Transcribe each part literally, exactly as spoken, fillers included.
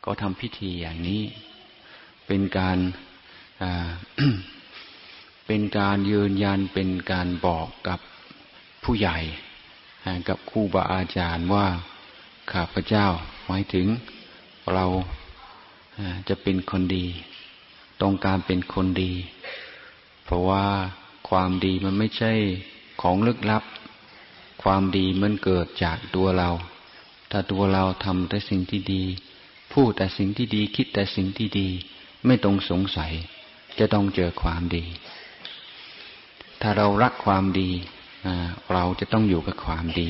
ก็ทำพิธีอย่างนี้เป็นการอ่า เป็นการยืนยันเป็นการบอกกับผู้ใหญ่กับครูบาอาจารย์ว่าข้าพเจ้าหมายถึงเราจะเป็นคนดีต้องการเป็นคนดีเพราะว่าความดีมันไม่ใช่ของลึกลับความดีมันเกิดจากตัวเราถ้าตัวเราทำแต่สิ่งที่ดีพูดแต่สิ่งที่ดีคิดแต่สิ่งที่ดีไม่ต้องสงสัยจะต้องเจอความดีถ้าเรารักความดีเราจะต้องอยู่กับความดี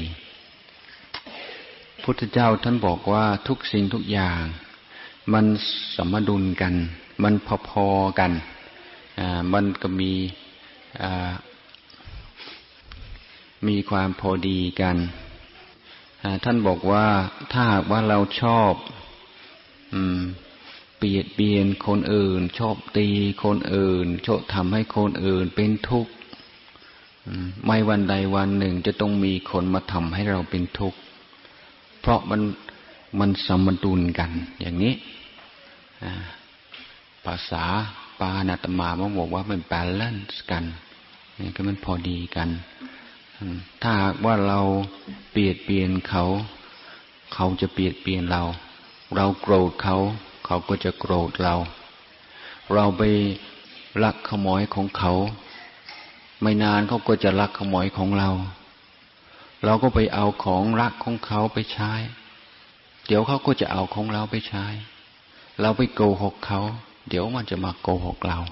พุทธเจ้าท่านบอกว่าทุกสิ่งทุกอย่างมันสมดุลกันมันพอๆกันมันก็มีมีความพอดีกันท่านบอกว่าถ้าหากว่าเราชอบเบียดเบียนคนอื่นชอบตีคนอื่นชอบทำให้คนอื่นเป็นทุกข์ไม่วันใดวันหนึ่งจะต้องมีคนมาทำให้เราเป็นทุกข์เพราะมันมันสมดุลกันอย่างนี้ภาษาปาณาตมาบอกว่ามันบาลานซ์กันนี่ก็มันพอดีกันถ้าหากว่าเราเบียดเบียนเขาเขาจะเบียดเบียนเราเราโกรธเขาเขาก็จะโกรธเราเราไปลักขโมยของเขาไม่นานเขาก็จะลักขโมยของเราเราก็ไปเอาของรักของเขาไปใช้เดี๋ยวเขาก็จะเอาของเราไปใช้เราไปโกหกเขาเดี๋ยวมันจะมาโกหกเรา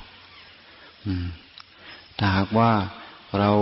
ถ้าหากว่าเรา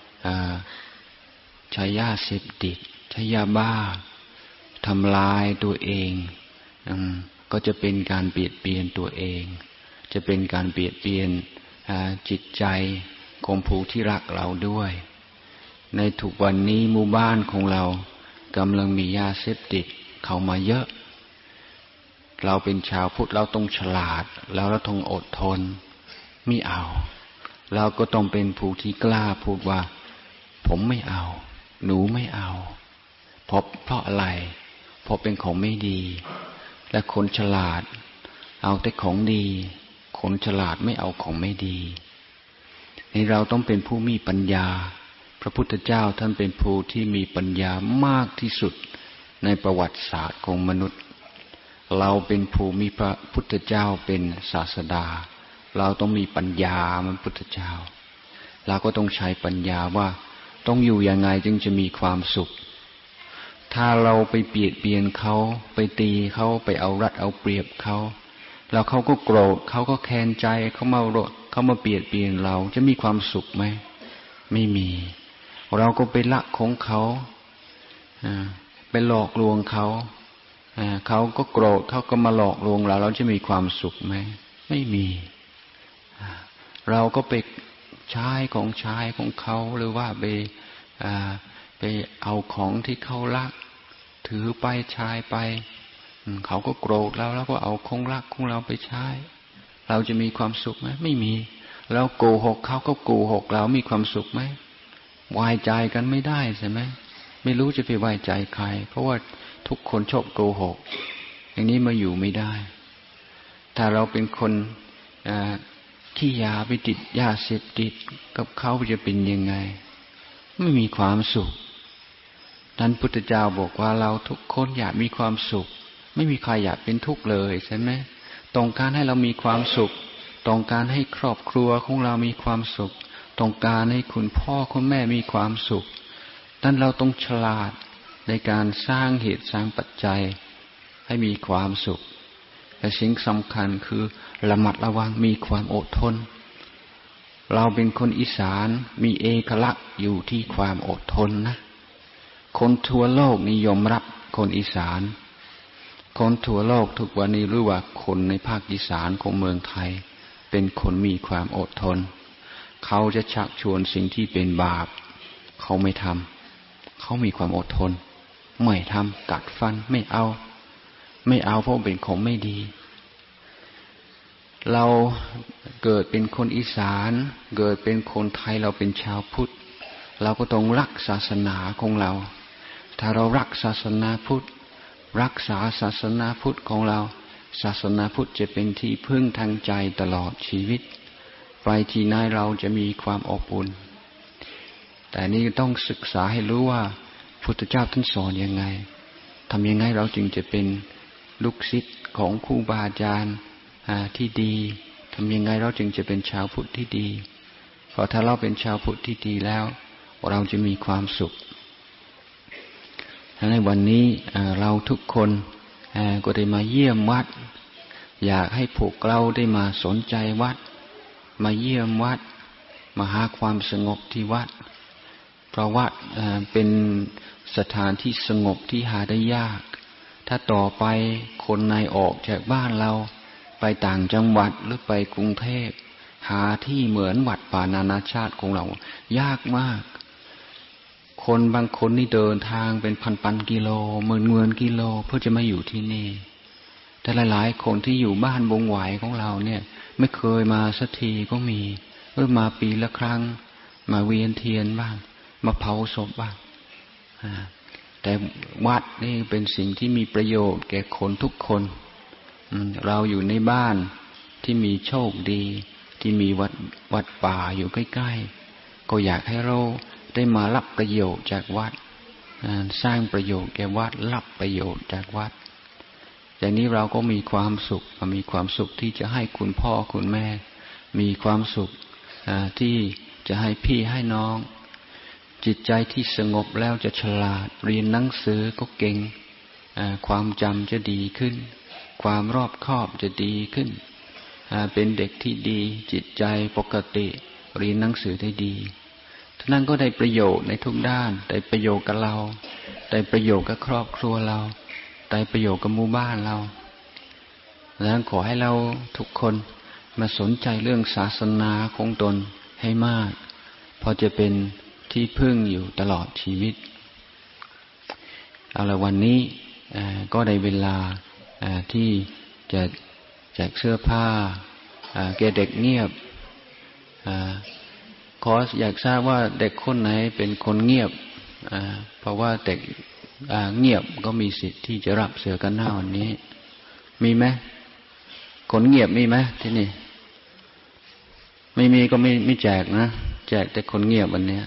ใช้ยาเสพติดใช้ยาบ้าทำลายตัวเองก็จะเป็นการเบียดเบียนตัวเองจะเป็นการเบียดเบียนจิตใจของผู้ที่รักเราด้วยในทุกวันนี้หมู่บ้านของเรากำลังมียาเสพติดเข้ามาเยอะเราเป็นชาวพุทธเราต้องฉลาดแล้วเราต้องอดทนไม่เอาเราก็ต้องเป็นผู้ที่กล้าพูดว่าผมไม่เอาหนูไม่เอาเพราะเพราะอะไรเพราะเป็นของไม่ดีและคนฉลาดเอาแต่ของดีคนฉลาดไม่เอาของไม่ดีนี่เราต้องเป็นผู้มีปัญญาพระพุทธเจ้าท่านเป็นผู้ที่มีปัญญามากที่สุดในประวัติศาสตร์ของมนุษย์เราเป็นผู้มีพระพุทธเจ้าเป็นศาสดาเราต้องมีปัญญาเหมือนพุทธเจ้าเราก็ต้องใช้ปัญญาว่าต้องอยู่ยังไงจึงจะมีความสุขถ้าเราไปเบียดเบียนเขาไปตีเขาไปเอารัดเอาเปรียบเขาแล้วเขาก็โกรธเขาก็แค้นใจเขามาโกรธเขามาเบียดเบียนเราจะมีความสุขไหมไม่มีเราก็ไปละของเขาไปหลอกลวงเขาเขาก็โกรธเขาก็มาหลอกลวงเราเราจะมีความสุขไหมไม่มีเราก็ไปใช้ของใช้ของเขาหรือว่าไปไปเอาของที่เขารักถือไปใช้ไปเขาก็โกรธเราแล้วก็เอาของรักของเราไปใช้เราจะมีความสุขไหมไม่มีเราโกหกเขาก็โกหกเรามีความสุขไหมไว้ใจกันไม่ได้ใช่ไหมไม่รู้จะไปไว้ใจใครเพราะว่าทุกคนชอบโกหกอย่างนี้มาอยู่ไม่ได้ถ้าเราเป็นคนขี้ยาไปติดยาเสพติดกับเขาจะเป็นยังไงไม่มีความสุขท่านพุทธเจ้าบอกว่าเราทุกคนอยากมีความสุขไม่มีใครอยากเป็นทุกข์เลยใช่ไหมต้องการให้เรามีความสุขต้องการให้ครอบครัวของเรามีความสุขต้องการให้คุณพ่อคุณแม่มีความสุขดังนั้นเราต้องฉลาดในการสร้างเหตุสร้างปัจจัยให้มีความสุขแต่สิ่งสำคัญคือระมัดระวังมีความอดทนเราเป็นคนอีสานมีเอกลักษณ์อยู่ที่ความอดทนนะคนทั่วโลกนิยมรับคนอีสานคนทั่วโลกทุกวันนี้รู้ว่าคนในภาคอีสานของเมืองไทยเป็นคนมีความอดทนเขาจะชักชวนสิ่งที่เป็นบาปเขาไม่ทำเขามีความอดทนไม่ทำกัดฟันไม่เอาไม่เอาเพราะเป็นของไม่ดีเราเกิดเป็นคนอีสานเกิดเป็นคนไทยเราเป็นชาวพุทธเราก็ต้องรักศาสนาของเราถ้าเรารักศาสนาพุทธรักษาศาสนาพุทธของเราศาสนาพุทธจะเป็นที่พึ่งทางใจตลอดชีวิตไปที่ไหนเราจะมีความอบอุ่นแต่นี่ต้องศึกษาให้รู้ว่าพุทธเจ้าท่านสอนยังไงทำยังไงเราจึงจะเป็นลูกศิษย์ของครูบาอาจารย์ที่ดีทำยังไงเราจึงจะเป็นชาวพุทธที่ดีเพราะถ้าเราเป็นชาวพุทธที่ดีแล้วเราจะมีความสุขในวันนี้เราทุกคนก็ได้มาเยี่ยมวัดอยากให้พวกเราได้มาสนใจวัดมาเยี่ยมวัดมาหาความสงบที่วัดเพราะวัดเป็นสถานที่สงบที่หาได้ยากถ้าต่อไปคนในออกจากบ้านเราไปต่างจังหวัดหรือไปกรุงเทพหาที่เหมือนวัดป่านานาชาติของเรายากมากคนบางคนนี่เดินทางเป็นพันๆกิโลหมื่นเงินกิโลเพื่อจะมาอยู่ที่นี่แต่หลายๆคนที่อยู่บ้านบงหวายของเราเนี่ยไม่เคยมาสักทีก็มีเออมาปีละครั้งมาเวียนเทียนบ้างมาเผาศพบ้างแต่วัดนี่เป็นสิ่งที่มีประโยชน์แก่คนทุกคนเราอยู่ในบ้านที่มีโชคดีที่มีวัดวัดป่าอยู่ใกล้ๆก็อยากให้เราได้มารับประโยชน์จากวัดสร้างประโยชน์แก่วัดรับประโยชน์จากวัดอย่างนี้เราก็มีความสุขมีความสุขที่จะให้คุณพ่อคุณแม่มีความสุขที่จะให้พี่ให้น้องจิตใจที่สงบแล้วจะฉลาดเรียนหนังสือก็เก่งความจำจะดีขึ้นความรอบคอบจะดีขึ้นเป็นเด็กที่ดีจิตใจปกติเรียนหนังสือได้ดีท่านั้นก็ได้ประโยชน์ในทุกด้านได้ประโยชน์กับเราได้ประโยชน์กับครอบครัวเราได้ประโยชน์กับหมู่บ้านเราดังนั้นขอให้เราทุกคนมาสนใจเรื่องศาสนาของตนให้มากพอจะเป็นที่พึ่งอยู่ตลอดชีวิตเอาละวันนี้ก็ได้เวลาที่จะแจกเสื้อผ้าแก่เด็กเงียบขออยากทราบว่าเด็กคนไหนเป็นคนเงียบเพราะว่าเด็กเงียบก็มีสิทธิ์ที่จะรับเสื้อกันหน้าวันนี้มีไหมคนเงียบมีไหมที่นี่ไม่มีก็ไม่ไม่แจกนะแจกแต่คนเงียบวันนี้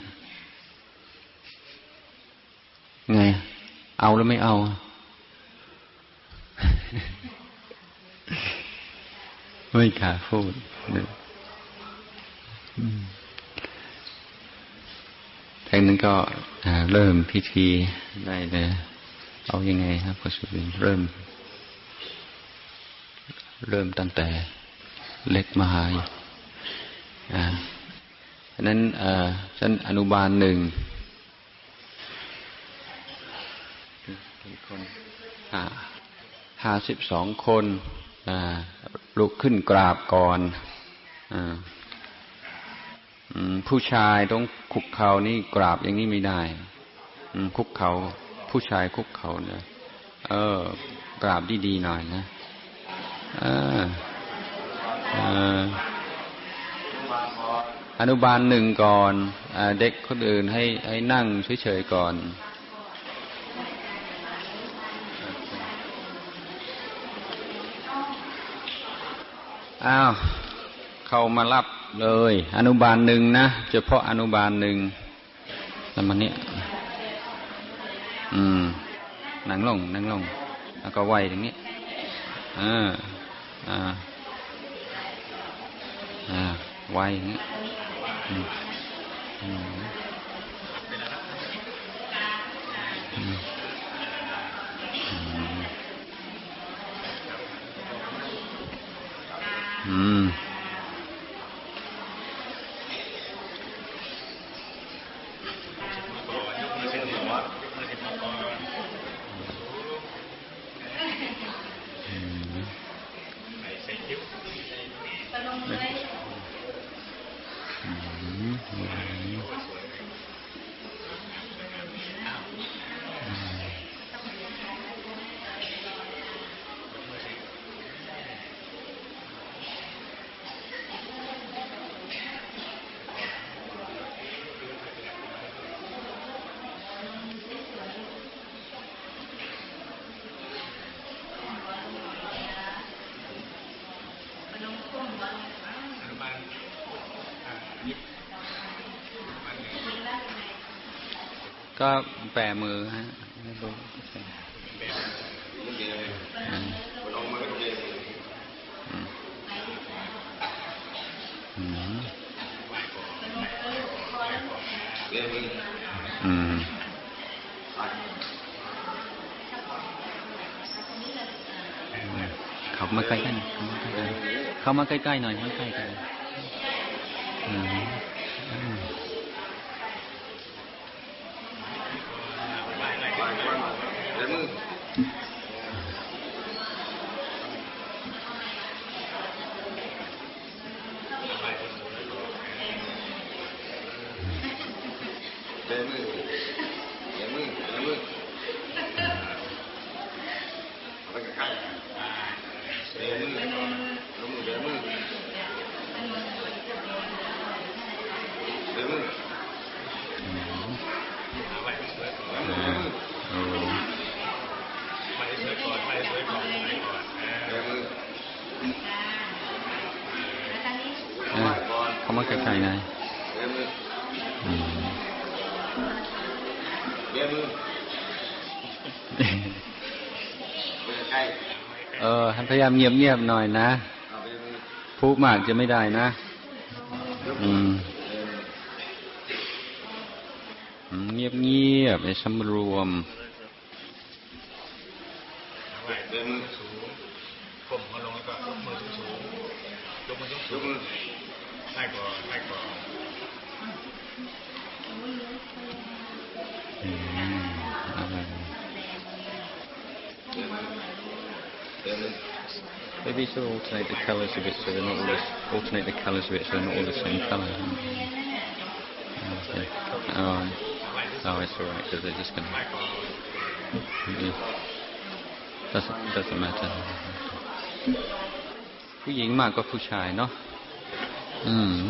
ไงเอาแล้วไม่เอาไม่กล้าพูดทางนั้นก็เริ่มพิธีได้เลยเอายังไงครับคุณสุบินเริ่มเริ่มตั้งแต่เล็กมาหาอ่าฉะนั้นชั้นอนุบาลหนึ่งห้าห้าสิบสองคนลุกขึ้นกราบก่อนผู้ชายต้องคุกเข่านี่กราบอย่างนี้ไม่ได้คุกเข่าผู้ชายคุกเข่าเนี่ยเออกราบดีๆหน่อยนะเออเอออนุบาลหนึ่งก่อนเด็กคนอื่นให้ให้นั่งเฉยๆก่อนอ้าวเข้ามารับเลยอนุบาลหนึ่งนะเฉพาะอนุบาลหนึ่งแล้วมันนี้อืมนั่งลงนั่งลงแล้วก็ไหวอย่างนี้อ่าอ่าอ่าไหวอย่างนี้อืมอืมอืมอืมก็แปะมือฮะไม่รู้อืมเข้ามาใกล้ๆเข้ามาใกล้ๆหน่อยมาใกล้กันอืมเข้ามาใกล้ๆหน่อยเออพยายามเงียบๆหน่อยนะพูดมากจะไม่ได้นะอืมเงียบๆให้สำรวมผมมาลงแล้วก็ยกมือสูงยกมือสูงให้ก่อนให้ก่อน Maybe so alternate the colours a bit so they're not all this, alternate the colours a bit so they're not all the same colour. Okay. Oh, oh, it's alright because they're just going to... Doesn't, doesn't matter. ผู้หญิงมากกว่าผู้ชายเนาะอืม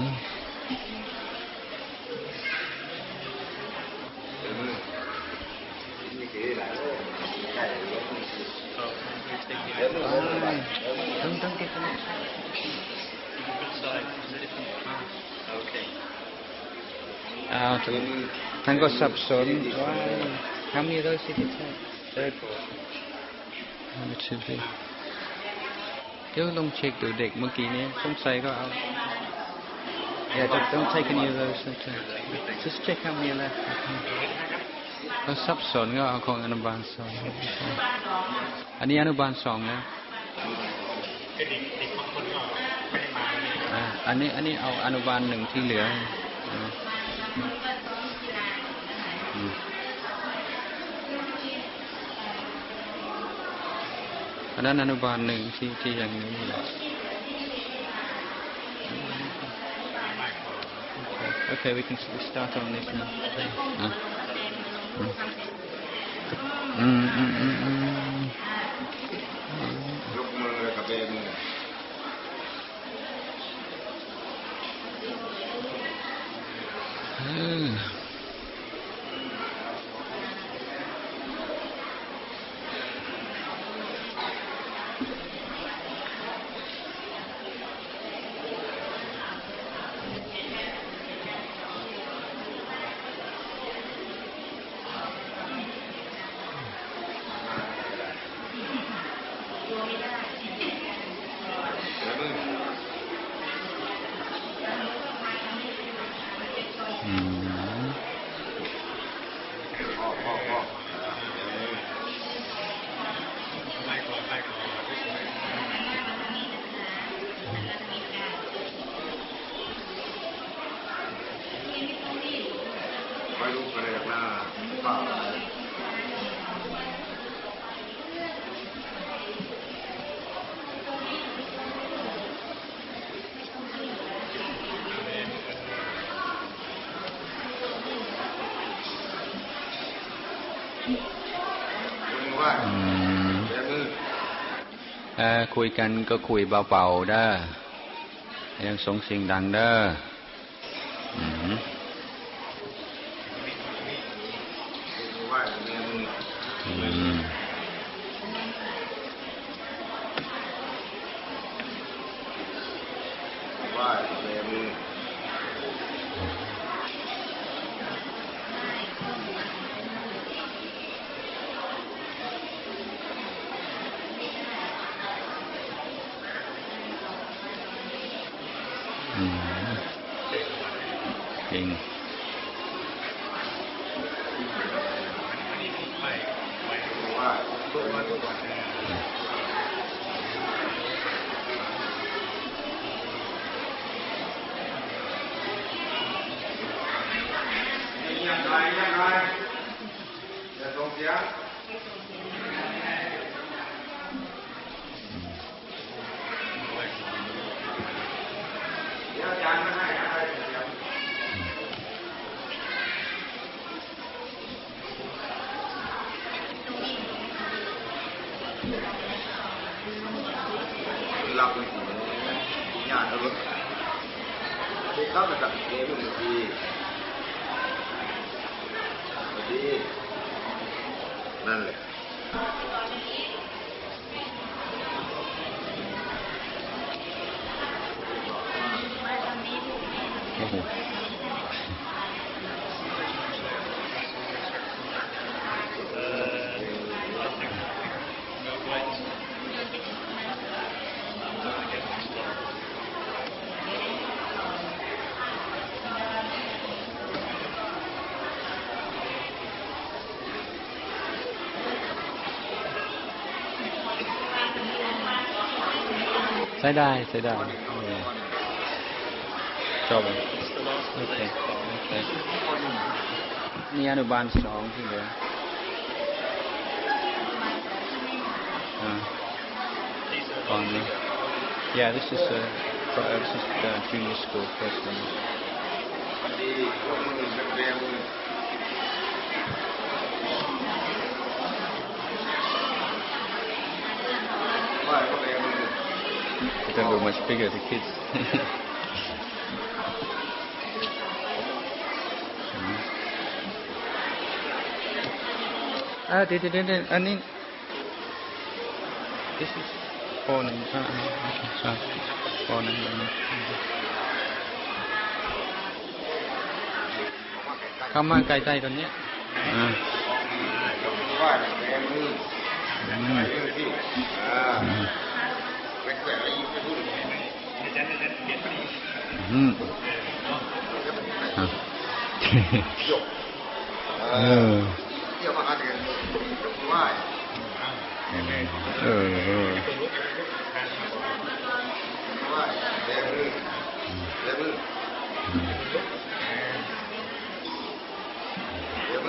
Don't don't get the next one. Okay. อ้าวท่านก็สับสนว่า How many of those did you take? Third. Number two B. เดี๋ยวลองเช็คดูเด็กเมื่อกี้นี้สงสัยก็เอา Yeah, don't, don't take any of those. Just check how many are left. ก็สับสนก็เอาของอนุบาลสองอันนี้อนุบาลสองนะอันนี้อันนี้เอาอนุบาลหนึ่งที่เหลืออันนั้นอนุบาลหนึ่งที่ที่ยังนี้Okay, we can start on this now. อืมอืมอืมอืมยกมือกับเบมือไม่รู้อะไรหน้าเปล่าคุยกันก็คุยเบาๆเด้อยังส่งเสียงดังเด้อยังไงยังไงจะส่งเสียงเดี๋ยวอาจารย์ไม่ให้อะไรเสียงหลับเลยญาติเอารถไปเข้ามาตัดเกมเมื่อกี้ดีนั่นแหละโอ้โหใช้ได้ใช้ได้จบโอเคโอเคนี่อนุบาลสองที่เหลืออ่าก่อนนี้ yeah this is a this is the junior school first one ดีพวกมึงนักเรียนมึงว่าพวกเรียนมึง They don't go much bigger, the kids. Ah, they didn't. I mean, this is four number. Ah, okay, sorry, four number. เข้ามาใกล้ๆกันเนี้ยอ่าว่าแรงมือแรงมือที่อ่าแรงแรงอะไรอีกไม่รู้อืมยกเออเที่ยวมาหาเดือนยกไหว้เออเออไหว้แรงมือแรงมือแรงมื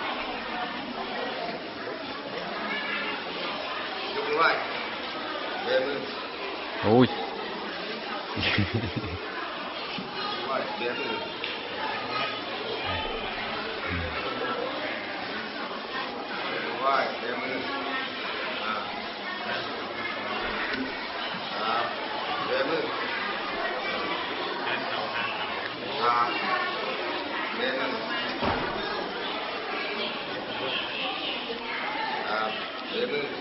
อยกไหว้แรงมือโอ้ยไหว้แรงมือไหว้แรงมืออ่าครับแรงมือครับแรงมือครับแรงมือ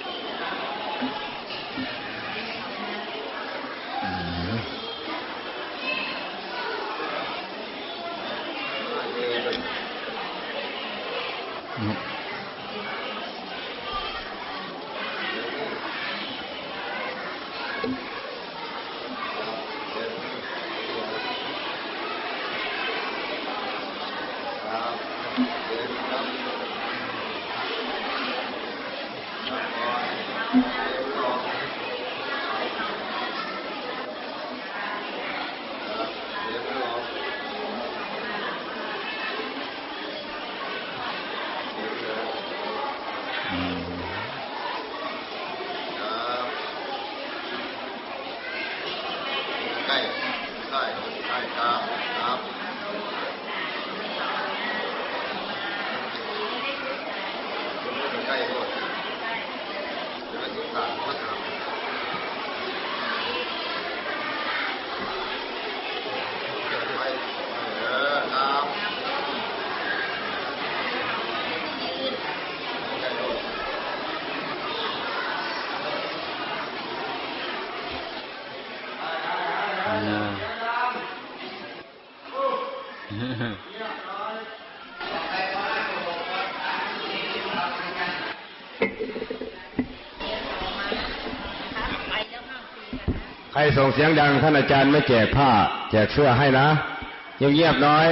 ใครส่งเสียงดังท่านอาจารย์ไม่แจกผ้าแจกเสื้อให้นะเงียบๆหน่อย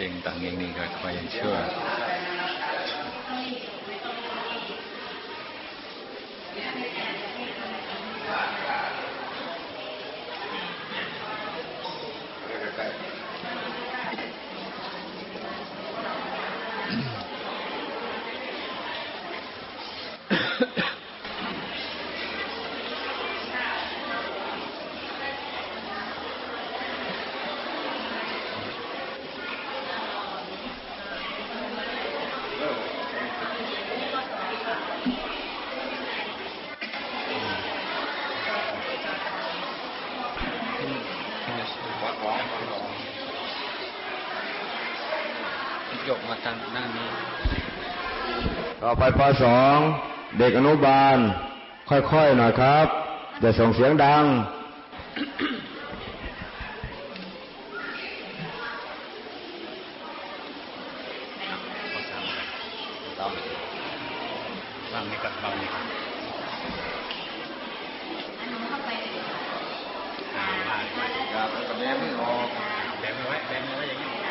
องต่างเองนี่ก็คอยยังเชื่อยกมาทางด้านนี้ต่อไปป.สอง เด็กอนุบาลค่อยๆหน่อยครับอย่าส่งเสียงดังฟังนี่กับฟังนี่ครับครับแล้วก็แบมือออกแบมือไว้แบมือไว้อย่างนี้